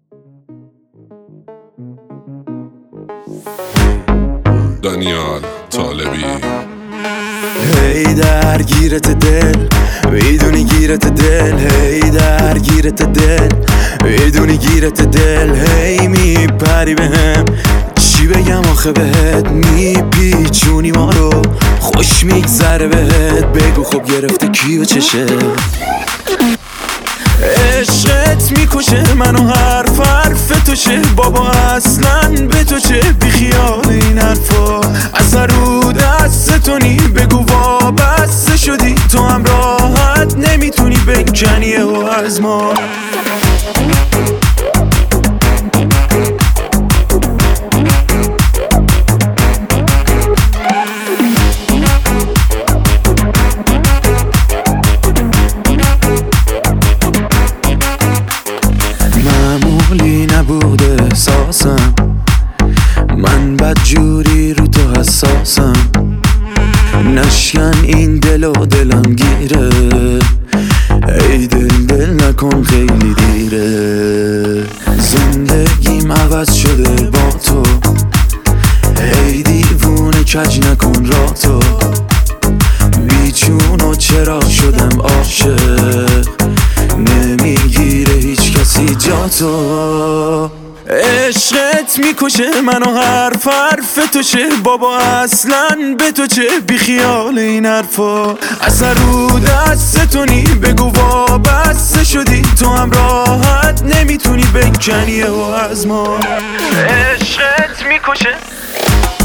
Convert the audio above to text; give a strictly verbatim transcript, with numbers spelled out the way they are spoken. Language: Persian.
دانیال طالبی. هی درگیرت دل میدونی گیرت دل، هی درگیرت دل میدونی گیرت دل، هی میپری بهم چی بگم آخه بهت، میپیچونی ما رو خوش میگذره بهت، بگو خب گرفته کی و چشه. عشقت میکشه منو، حرف حرف تو چه بابا، اصلا به تو چه، بیخیال این حرفا اصلا رو دست تو نی، بگو وابسته شدی تو هم راحت نمیتونی بکنی و از ما. معمولی نبوده احساسم، من بدجوری رو تو حساسم، نشکن این دل و دلم گیره، ای دل دل نکن خیلی دیره، زندگیم عوض شده با تو، ای دیوونه کج نکن را تو، بیچون و چرا شدم عاشق، نمیگیره هیچ کسی جا تو. عشقت میکشه منو، حرف حرف تو چه بابا، اصلا به تو چه، بیخیال این حرفا اصلا رو دست تو نی، بگو وابسته شدی تو هم راحت نمیتونی بکنی و از ما. عشقت میکشه